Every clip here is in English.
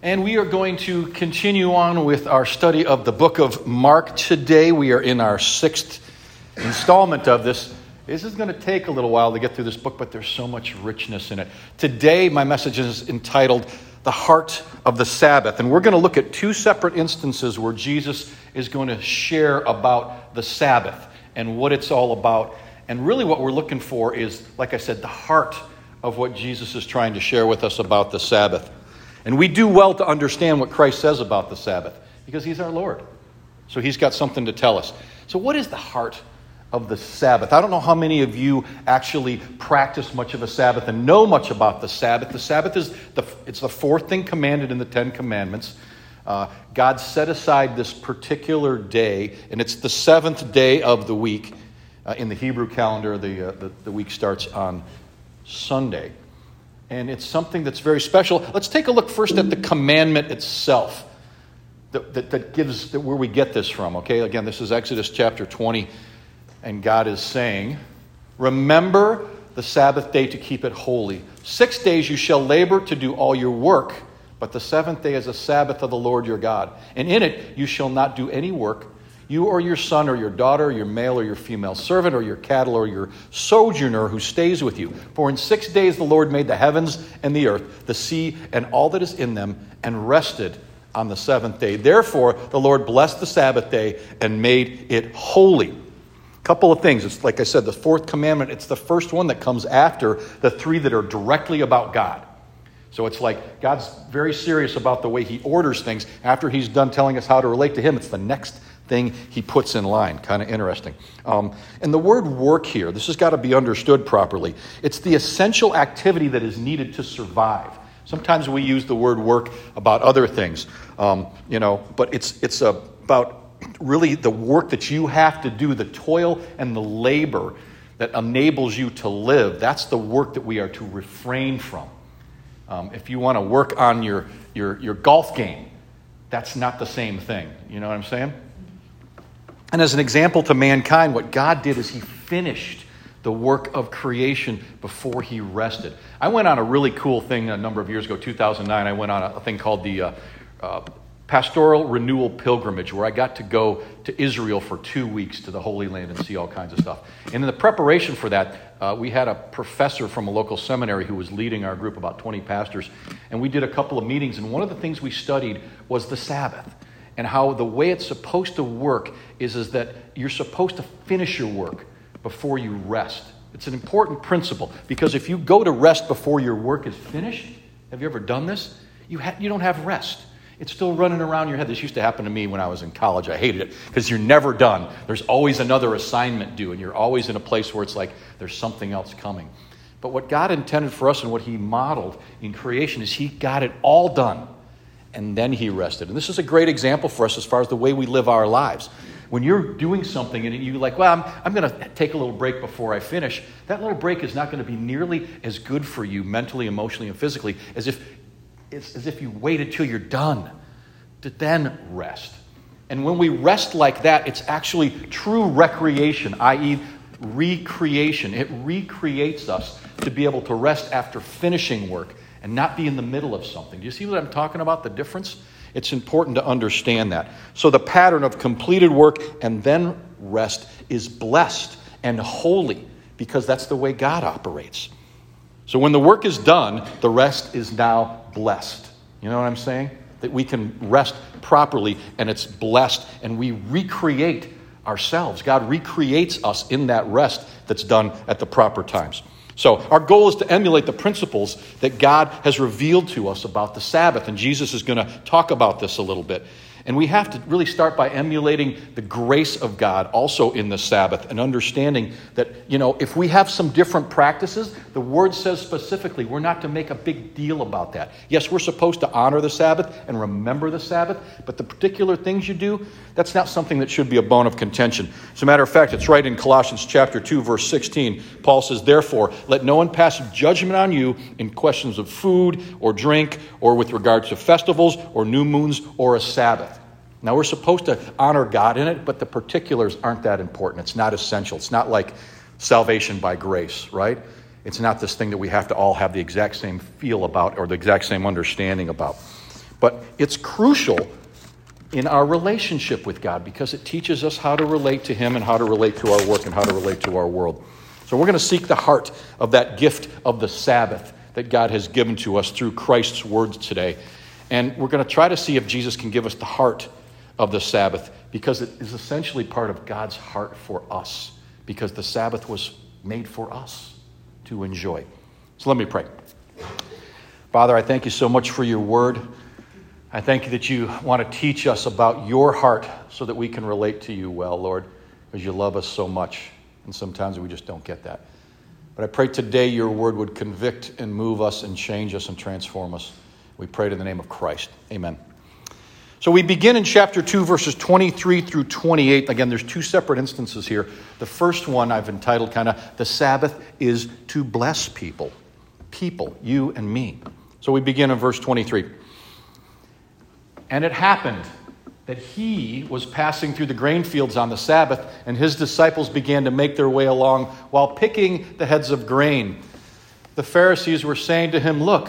And we are going to continue on with our study of the book of Mark today. We are in our 6th installment of this. This is going to take a little while to get through this book, but there's so much richness in it. Today, my message is entitled, The Heart of the Sabbath. And we're going to look at 2 separate instances where Jesus is going to share about the Sabbath and what it's all about. And really what we're looking for is, like I said, the heart of what Jesus is trying to share with us about the Sabbath. And we do well to understand what Christ says about the Sabbath because he's our Lord. So he's got something to tell us. So what is the heart of the Sabbath? I don't know how many of you actually practice much of a Sabbath and know much about the Sabbath. The Sabbath is it's the 4th thing commanded in the 10 Commandments. God set aside this particular day, and it's the 7th day of the week. In the Hebrew calendar, the week starts on Sunday. And it's something that's very special. Let's take a look first at the commandment itself that gives where we get this from. Okay, again, this is Exodus chapter 20, and God is saying, "Remember the Sabbath day to keep it holy. 6 days you shall labor to do all your work, but the 7th day is a Sabbath of the Lord your God. And in it you shall not do any work, you or your son or your daughter, your male or your female servant, or your cattle or your sojourner who stays with you. For in 6 days the Lord made the heavens and the earth, the sea, and all that is in them, and rested on the 7th day. Therefore the Lord blessed the Sabbath day and made it holy." Couple of things. It's like I said, the 4th commandment, it's the first one that comes after the 3 that are directly about God. So it's like God's very serious about the way he orders things. After he's done telling us how to relate to him, it's the next thing he puts in line. Kind of interesting. And the word work here, this has got to be understood properly. It's the essential activity that is needed to survive. Sometimes we use the word work about other things, but it's about really the work that you have to do, the toil and the labor that enables you to live. That's the work that we are to refrain from. If you want to work on your golf game, that's not the same thing. You know what I'm saying? And as an example to mankind, what God did is he finished the work of creation before he rested. I went on a really cool thing a number of years ago, 2009. I went on a thing called the Pastoral Renewal Pilgrimage, where I got to go to Israel for 2 weeks to the Holy Land and see all kinds of stuff. And in the preparation for that, we had a professor from a local seminary who was leading our group, about 20 pastors. And we did a couple of meetings, and one of the things we studied was the Sabbath. And how the way it's supposed to work is that you're supposed to finish your work before you rest. It's an important principle, because if you go to rest before your work is finished, have you ever done this? You don't have rest. It's still running around your head. This used to happen to me when I was in college. I hated it because you're never done. There's always another assignment due, and you're always in a place where it's like there's something else coming. But what God intended for us and what he modeled in creation is he got it all done. And then he rested. And this is a great example for us as far as the way we live our lives. When you're doing something and you're like, well, I'm going to take a little break before I finish, that little break is not going to be nearly as good for you mentally, emotionally, and physically as if you waited till you're done to then rest. And when we rest like that, it's actually true recreation, i.e. recreation. It recreates us to be able to rest after finishing work and not be in the middle of something. Do you see what I'm talking about, the difference? It's important to understand that. So the pattern of completed work and then rest is blessed and holy because that's the way God operates. So when the work is done, the rest is now blessed. You know what I'm saying? That we can rest properly and it's blessed and we recreate ourselves. God recreates us in that rest that's done at the proper times. So our goal is to emulate the principles that God has revealed to us about the Sabbath. And Jesus is going to talk about this a little bit. And we have to really start by emulating the grace of God also in the Sabbath and understanding that, if we have some different practices, the Word says specifically we're not to make a big deal about that. Yes, we're supposed to honor the Sabbath and remember the Sabbath, but the particular things you do, that's not something that should be a bone of contention. As a matter of fact, it's right in Colossians chapter 2, verse 16. Paul says, "Therefore, let no one pass judgment on you in questions of food or drink or with regard to festivals or new moons or a Sabbath." Now, we're supposed to honor God in it, but the particulars aren't that important. It's not essential. It's not like salvation by grace, right? It's not this thing that we have to all have the exact same feel about or the exact same understanding about. But it's crucial in our relationship with God because it teaches us how to relate to him and how to relate to our work and how to relate to our world. So we're going to seek the heart of that gift of the Sabbath that God has given to us through Christ's words today. And we're going to try to see if Jesus can give us the heart of the Sabbath because it is essentially part of God's heart for us because the Sabbath was made for us to enjoy. So let me pray. Father, I thank you so much for your word. I thank you that you want to teach us about your heart so that we can relate to you well, Lord, because you love us so much. And sometimes we just don't get that. But I pray today your word would convict and move us and change us and transform us. We pray it in the name of Christ. Amen. So we begin in chapter 2, verses 23 through 28. Again, there's two separate instances here. The first one I've entitled the Sabbath is to bless people. People, you and me. So we begin in verse 23. And it happened that he was passing through the grain fields on the Sabbath, and his disciples began to make their way along while picking the heads of grain. The Pharisees were saying to him, "Look,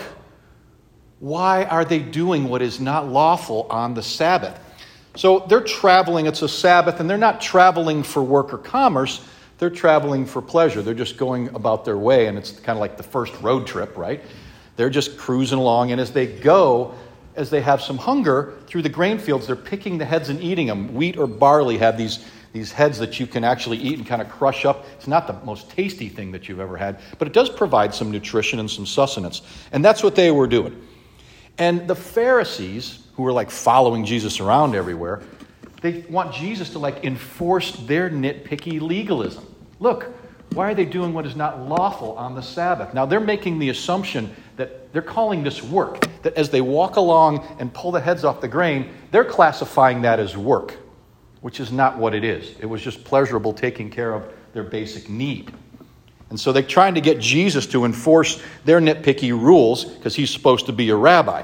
why are they doing what is not lawful on the Sabbath?" So they're traveling, it's a Sabbath, and they're not traveling for work or commerce, they're traveling for pleasure. They're just going about their way, and it's kind of like the first road trip, right? They're just cruising along, and as they go, as they have some hunger through the grain fields, they're picking the heads and eating them. Wheat or barley have these heads that you can actually eat and kind of crush up. It's not the most tasty thing that you've ever had, but it does provide some nutrition and some sustenance. And that's what they were doing. And the Pharisees, who were like following Jesus around everywhere, they want Jesus to enforce their nitpicky legalism. Look, why are they doing what is not lawful on the Sabbath? Now they're making the assumption that they're calling this work, that as they walk along and pull the heads off the grain, they're classifying that as work, which is not what it is. It was just pleasurable taking care of their basic need. And so they're trying to get Jesus to enforce their nitpicky rules because he's supposed to be a rabbi.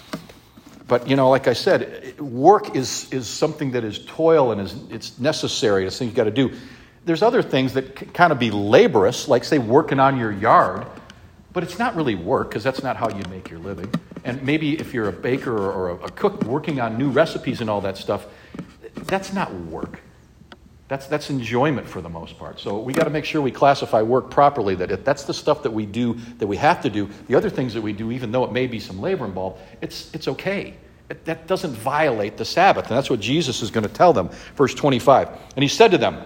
But, like I said, work is something that is toil and it's necessary. It's something you've got to do. There's other things that can kind of be laborious, like, say, working on your yard. But it's not really work because that's not how you make your living. And maybe if you're a baker or a cook working on new recipes and all that stuff, that's not work. That's enjoyment for the most part. So we got to make sure we classify work properly, that if that's the stuff that we do, that we have to do, the other things that we do, even though it may be some labor involved, it's okay. That doesn't violate the Sabbath. And that's what Jesus is going to tell them. Verse 25. And he said to them,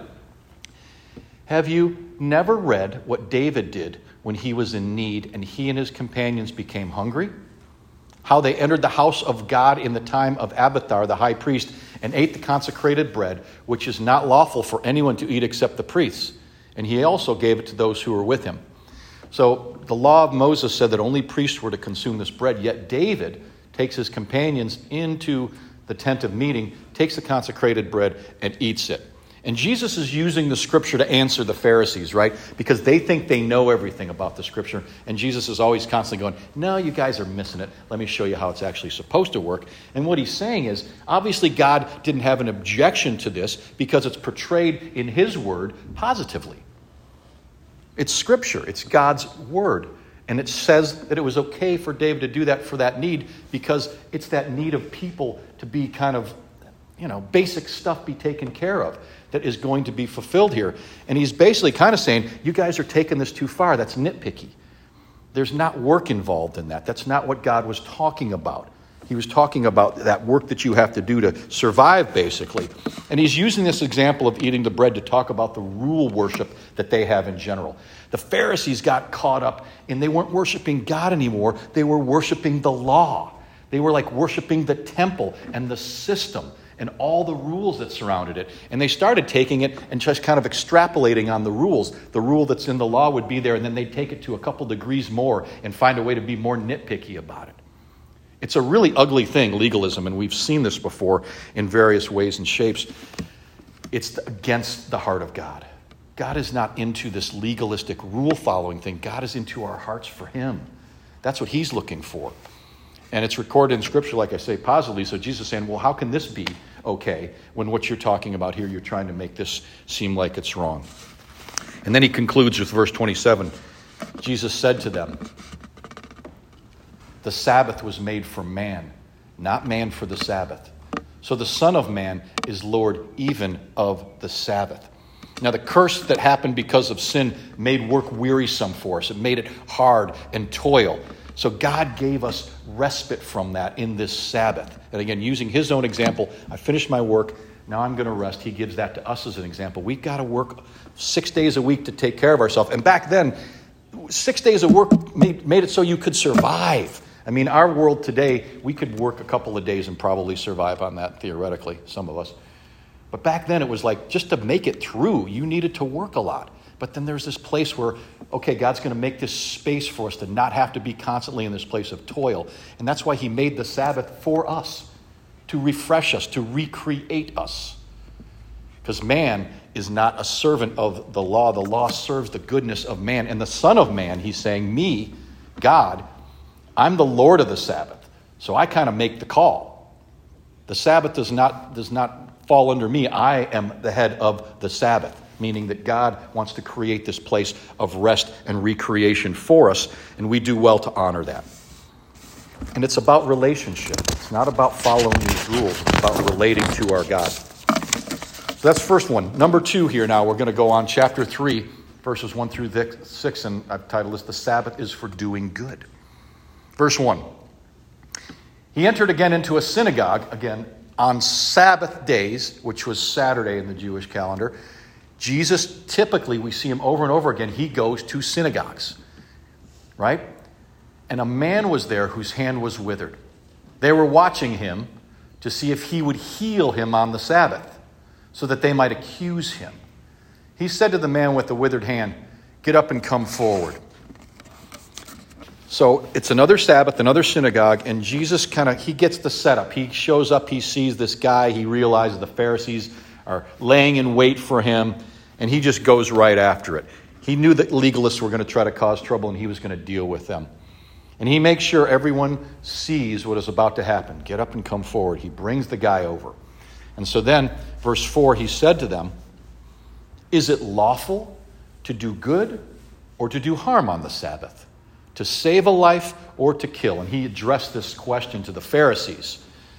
"Have you never read what David did when he was in need and he and his companions became hungry? How they entered the house of God in the time of Abiathar the high priest and ate the consecrated bread, which is not lawful for anyone to eat except the priests. And he also gave it to those who were with him." So the law of Moses said that only priests were to consume this bread, yet David takes his companions into the tent of meeting, takes the consecrated bread, and eats it. And Jesus is using the scripture to answer the Pharisees, right? Because they think they know everything about the scripture. And Jesus is always constantly going, "No, you guys are missing it. Let me show you how it's actually supposed to work." And what he's saying is, obviously God didn't have an objection to this because it's portrayed in his word positively. It's scripture. It's God's word. And it says that it was okay for David to do that for that need because it's that need of people to be kind of, basic stuff be taken care of that is going to be fulfilled here. And he's basically kind of saying, you guys are taking this too far. That's nitpicky. There's not work involved in that. That's not what God was talking about. He was talking about that work that you have to do to survive, basically. And he's using this example of eating the bread to talk about the rule worship that they have in general. The Pharisees got caught up and they weren't worshiping God anymore. They were worshiping the law. They were like worshiping the temple and the system and all the rules that surrounded it. And they started taking it and just kind of extrapolating on the rules. The rule that's in the law would be there, and then they'd take it to a couple degrees more and find a way to be more nitpicky about it. It's a really ugly thing, legalism, and we've seen this before in various ways and shapes. It's against the heart of God. God is not into this legalistic rule-following thing. God is into our hearts for him. That's what he's looking for. And it's recorded in Scripture, like I say, positively. So Jesus is saying, well, how can this be okay when what you're talking about here, you're trying to make this seem like it's wrong? And then he concludes with verse 27. Jesus said to them, "The Sabbath was made for man, not man for the Sabbath. So the Son of Man is Lord even of the Sabbath. Now, the curse that happened because of sin made work wearisome for us. It made it hard and toil. So God gave us respite from that in this Sabbath. And again, using his own example, I finished my work, now I'm going to rest. He gives that to us as an example. We've got to work 6 days a week to take care of ourselves. And back then, 6 days of work made it so you could survive. I mean, our world today, we could work a couple of days and probably survive on that, theoretically, some of us. But back then, it was like, just to make it through, you needed to work a lot. But then there's this place where, okay, God's going to make this space for us to not have to be constantly in this place of toil. And that's why he made the Sabbath for us, to refresh us, to recreate us. Because man is not a servant of the law. The law serves the goodness of man. And the Son of Man, he's saying, me, God, I'm the Lord of the Sabbath. So I kind of make the call. The Sabbath does not fall under me. I am the head of the Sabbath, meaning that God wants to create this place of rest and recreation for us, and we do well to honor that. And it's about relationship. It's not about following these rules. It's about relating to our God. So that's first one. Number 2 here now, we're going to go on chapter 3, verses 1 through 6, and I've titled this, The Sabbath is for Doing Good. Verse 1. He entered again into a synagogue, again, on Sabbath days, which was Saturday in the Jewish calendar. Jesus, typically, we see him over and over again, he goes to synagogues, right? And a man was there whose hand was withered. They were watching him to see if he would heal him on the Sabbath, so that they might accuse him. He said to the man with the withered hand, "Get up and come forward." So it's another Sabbath, another synagogue, and Jesus he gets the setup. He shows up, he sees this guy, he realizes the Pharisees are laying in wait for him, and he just goes right after it. He knew that legalists were going to try to cause trouble, and he was going to deal with them. And he makes sure everyone sees what is about to happen. Get up and come forward. He brings the guy over. And so then, verse 4, he said to them, "Is it lawful to do good or to do harm on the Sabbath? To save a life or to kill?" And he addressed this question to the Pharisees.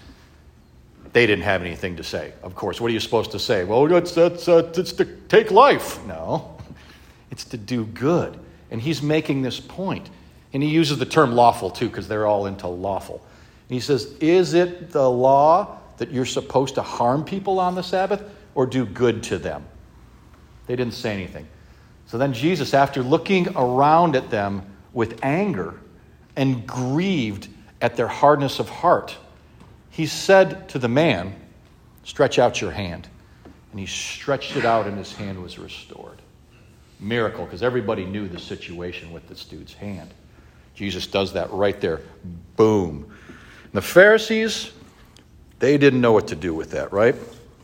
They didn't have anything to say. Of course, what are you supposed to say? Well, it's to take life. No, it's to do good. And he's making this point. And he uses the term lawful too, because they're all into lawful. And he says, is it the law that you're supposed to harm people on the Sabbath or do good to them? They didn't say anything. So then Jesus, after looking around at them with anger and grieved at their hardness of heart, he said to the man, "Stretch out your hand." And he stretched it out and his hand was restored. Miracle, because everybody knew the situation with this dude's hand. Jesus does that right there. Boom. And the Pharisees, they didn't know what to do with that, right?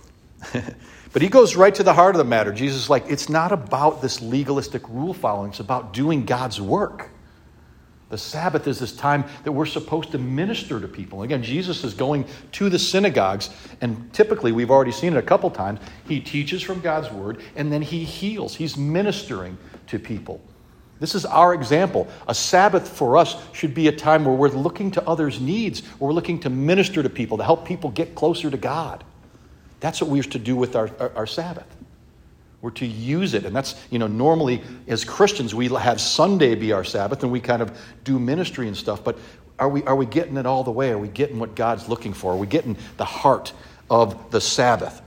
But he goes right to the heart of the matter. Jesus is like, it's not about this legalistic rule following. It's about doing God's work. The Sabbath is this time that we're supposed to minister to people. Again, Jesus is going to the synagogues, and typically, we've already seen it a couple times, he teaches from God's word, and then he heals. He's ministering to people. This is our example. A Sabbath for us should be a time where we're looking to others' needs, where we're looking to minister to people, to help people get closer to God. That's what we're to do with our Sabbath. We're to use it. And that's, normally as Christians, we have Sunday be our Sabbath and we kind of do ministry and stuff. But are we getting it all the way? Are we getting what God's looking for? Are we getting the heart of the Sabbath?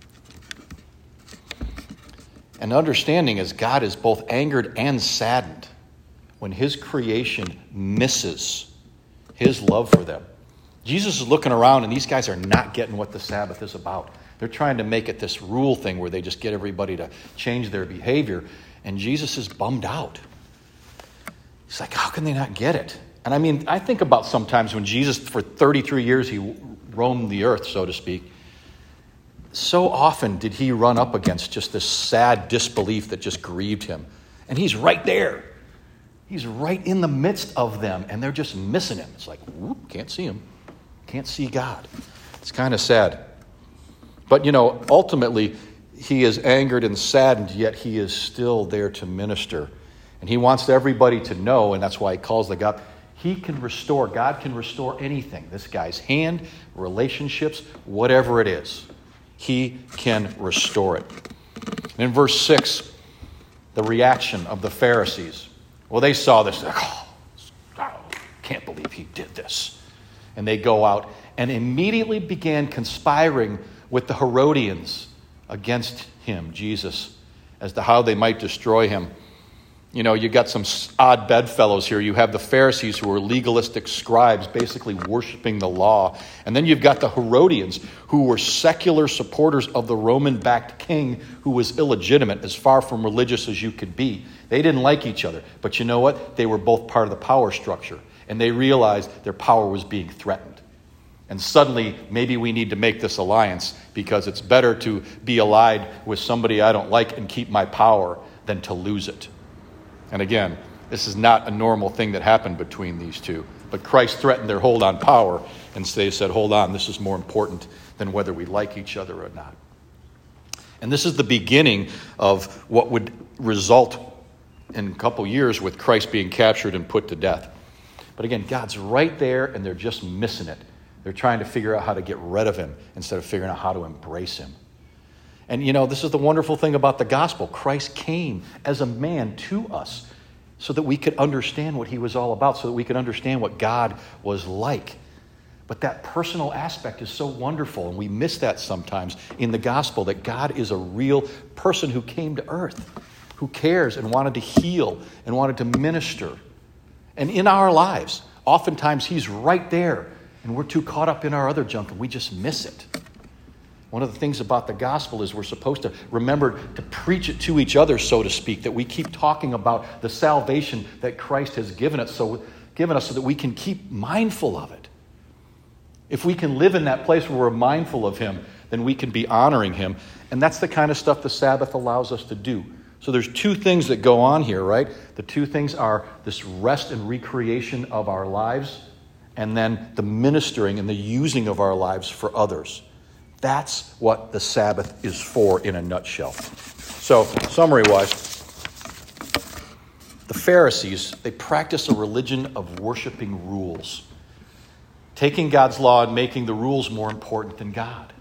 And understanding is God is both angered and saddened when his creation misses his love for them. Jesus is looking around and these guys are not getting what the Sabbath is about. They're trying to make it this rule thing where they just get everybody to change their behavior. And Jesus is bummed out. He's like, how can they not get it? And I think about sometimes when Jesus, for 33 years, he roamed the earth, so to speak. So often did he run up against just this sad disbelief that just grieved him. And he's right there. He's right in the midst of them. And they're just missing him. It's like, whoop, can't see him. Can't see God. It's kind of sad. But, ultimately, he is angered and saddened, yet he is still there to minister. And he wants everybody to know, and that's why he calls the God, He can restore. God can restore anything. This guy's hand, relationships, whatever it is. He can restore it. And in verse 6, the reaction of the Pharisees. Well, they saw this. Like, can't believe he did this. And they go out and immediately began conspiring with the Herodians against him, Jesus, as to how they might destroy him. You know, you got some odd bedfellows here. You have the Pharisees, who are legalistic scribes, basically worshiping the law. And then you've got the Herodians, who were secular supporters of the Roman-backed king, who was illegitimate, as far from religious as you could be. They didn't like each other. But you know what? They were both part of the power structure. And they realized their power was being threatened. And suddenly, maybe we need to make this alliance, because it's better to be allied with somebody I don't like and keep my power than to lose it. And again, this is not a normal thing that happened between these two. But Christ threatened their hold on power, and so they said, hold on, this is more important than whether we like each other or not. And this is the beginning of what would result in a couple years with Christ being captured and put to death. But again, God's right there, and they're just missing it. They're trying to figure out how to get rid of him instead of figuring out how to embrace him. And you know, this is the wonderful thing about the gospel. Christ came as a man to us so that we could understand what he was all about, so that we could understand what God was like. But that personal aspect is so wonderful, and we miss that sometimes in the gospel, that God is a real person who came to earth, who cares and wanted to heal and wanted to minister. And in our lives, oftentimes he's right there, and we're too caught up in our other junk, and we just miss it. One of the things about the gospel is we're supposed to remember to preach it to each other, so to speak, that we keep talking about the salvation that Christ has given us so that we can keep mindful of it. If we can live in that place where we're mindful of him, then we can be honoring him. And that's the kind of stuff the Sabbath allows us to do. So there's two things that go on here, right? The two things are this rest and recreation of our lives, and then the ministering and the using of our lives for others. That's what the Sabbath is for in a nutshell. So, summary-wise, the Pharisees, they practice a religion of worshiping rules, taking God's law and making the rules more important than God.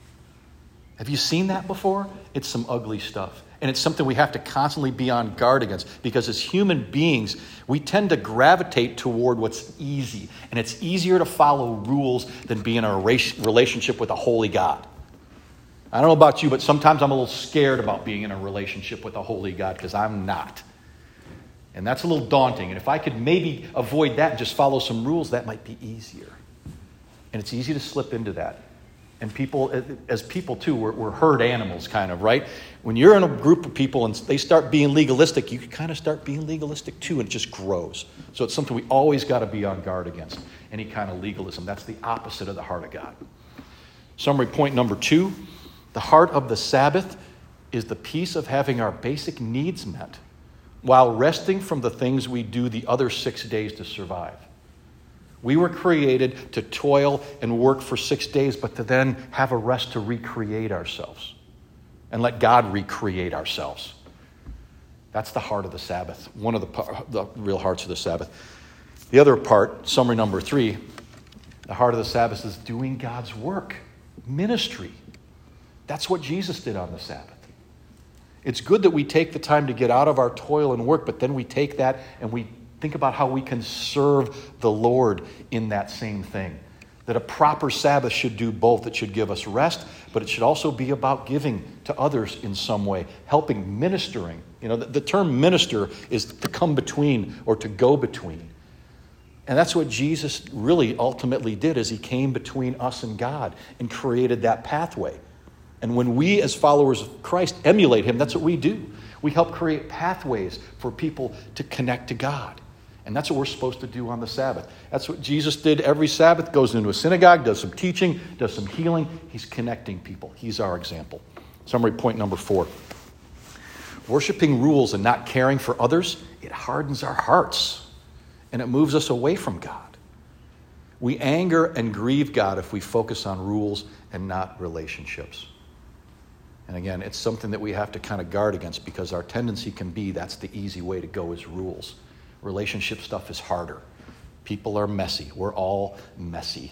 Have you seen that before? It's some ugly stuff. And it's something we have to constantly be on guard against, because as human beings, we tend to gravitate toward what's easy. And it's easier to follow rules than be in a relationship with a holy God. I don't know about you, but sometimes I'm a little scared about being in a relationship with a holy God, because I'm not. And that's a little daunting. And if I could maybe avoid that and just follow some rules, that might be easier. And it's easy to slip into that. And people, as people too, we're herd animals kind of, right? When you're in a group of people and they start being legalistic, you kind of start being legalistic too, and it just grows. So it's something we always got to be on guard against, any kind of legalism. That's the opposite of the heart of God. Summary point number 2, the heart of the Sabbath is the peace of having our basic needs met while resting from the things we do the other 6 days to survive. We were created to toil and work for 6 days, but to then have a rest to recreate ourselves and let God recreate ourselves. That's the heart of the Sabbath, one of the real hearts of the Sabbath. The other part, summary number 3, the heart of the Sabbath is doing God's work, ministry. That's what Jesus did on the Sabbath. It's good that we take the time to get out of our toil and work, but then we take that and we think about how we can serve the Lord in that same thing. That a proper Sabbath should do both. It should give us rest, but it should also be about giving to others in some way, helping, ministering. You know, the term minister is to come between or to go between. And that's what Jesus really ultimately did, is he came between us and God and created that pathway. And when we as followers of Christ emulate him, that's what we do. We help create pathways for people to connect to God. And that's what we're supposed to do on the Sabbath. That's what Jesus did every Sabbath. Goes into a synagogue, does some teaching, does some healing. He's connecting people. He's our example. Summary point number 4. Worshipping rules and not caring for others, it hardens our hearts. And it moves us away from God. We anger and grieve God if we focus on rules and not relationships. And again, it's something that we have to kind of guard against, because our tendency can be that's the easy way to go, is rules. Relationship stuff is harder. People are messy. We're all messy.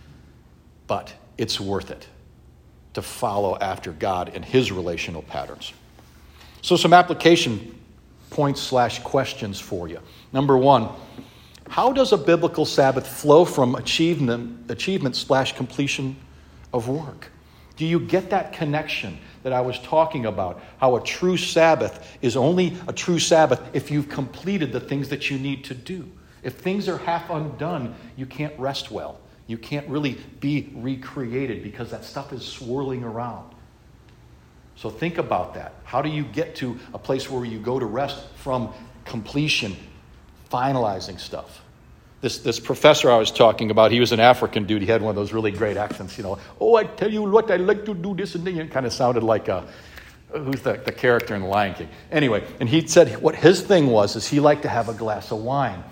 But it's worth it to follow after God and his relational patterns. So some application points / questions for you. Number one, how does a biblical Sabbath flow from achievement / completion of work? Do you get that connection that I was talking about? How a true Sabbath is only a true Sabbath if you've completed the things that you need to do. If things are half undone, you can't rest well. You can't really be recreated because that stuff is swirling around. So think about that. How do you get to a place where you go to rest from completion, finalizing stuff? This professor I was talking about, he was an African dude. He had one of those really great accents, Oh, I tell you what, I like to do this and then. It kind of sounded like who's the character in The Lion King? Anyway, and he said what his thing was is he liked to have a glass of wine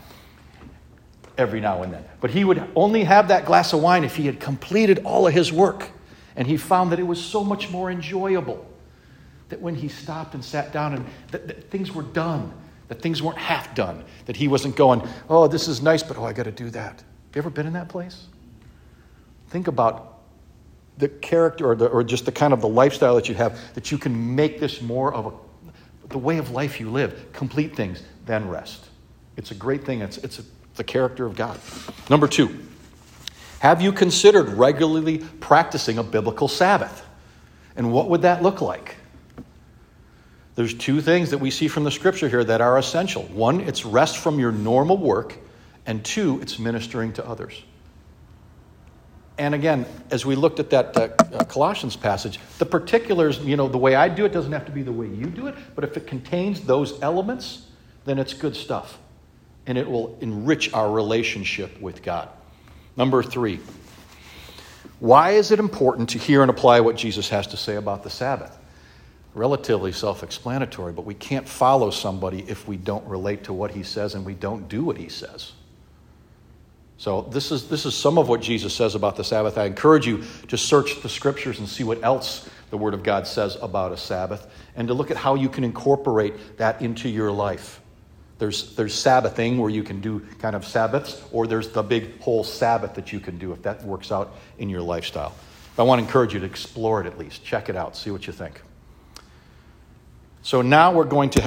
every now and then. But he would only have that glass of wine if he had completed all of his work. And he found that it was so much more enjoyable that when he stopped and sat down and that things were done, that things weren't half done, that he wasn't going, oh, this is nice, but I got to do that. Have you ever been in that place? Think about the character or just the kind of the lifestyle that you have, that you can make this more of the way of life you live. Complete things, then rest. It's a great thing. It's the character of God. Number two, have you considered regularly practicing a biblical Sabbath? And what would that look like? There's two things that we see from the scripture here that are essential. One, it's rest from your normal work. And two, it's ministering to others. And again, as we looked at that Colossians passage, the particulars, the way I do it doesn't have to be the way you do it. But if it contains those elements, then it's good stuff. And it will enrich our relationship with God. Number three, why is it important to hear and apply what Jesus has to say about the Sabbath? Relatively self-explanatory, but we can't follow somebody if we don't relate to what he says and we don't do what he says. So this is some of what Jesus says about the Sabbath. I encourage you to search the scriptures and see what else the Word of God says about a Sabbath and to look at how you can incorporate that into your life. There's Sabbathing where you can do kind of Sabbaths, or there's the big whole Sabbath that you can do if that works out in your lifestyle. I want to encourage you to explore it at least. Check it out. See what you think. So now we're going to